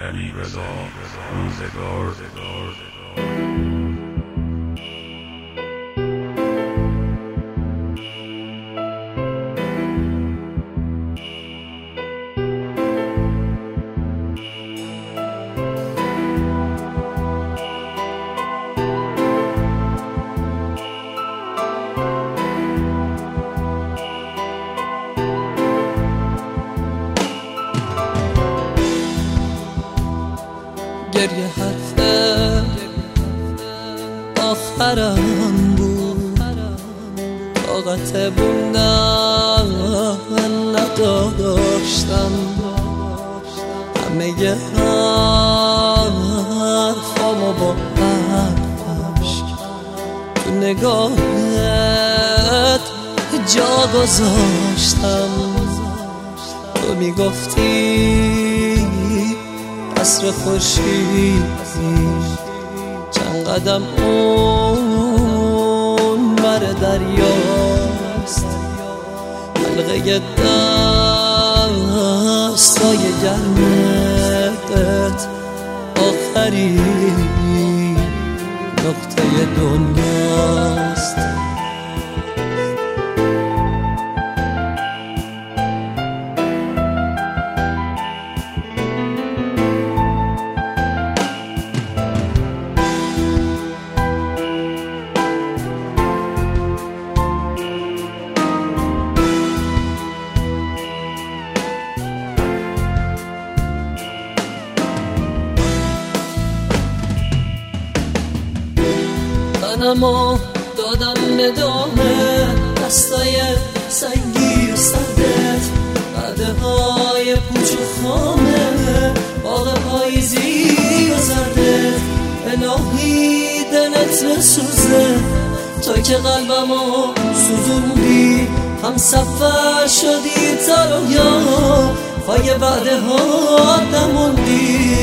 رضا روزگار. گریه حرف آخرم بود، طاقت بوندن نداشتم. همه حرفامو با حرفش تو نگاهت جا گذاشتم. تو میگفتی عصر خورشید چند قدم اون بر دریاست، حلقه دستای گرمت آخرین نقطه دنیاست. تنمو دادم به دامه دستای سنگی و سردت، بعدهای پوچ و خامه باغ پاییزی و زردت. الهی دلت بسوزه تو که قلبمو سوزوندی، هم سفر شدی تا رویا پای بعده ها نموندی.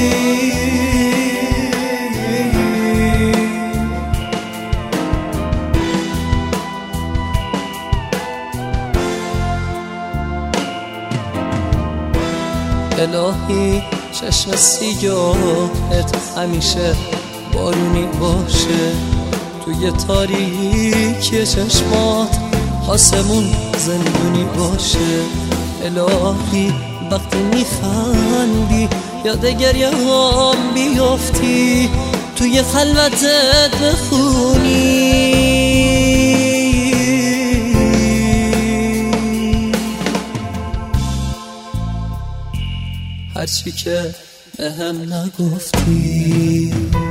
الهی چشم سیاهت همیشه بارونی باشه، توی تاریکی چشمات آسمون زندونی باشه. الهی وقتی میخندی یاد گریه هم بیافتی، توی خلوتت بخونی هرچی که بهم نگفتی.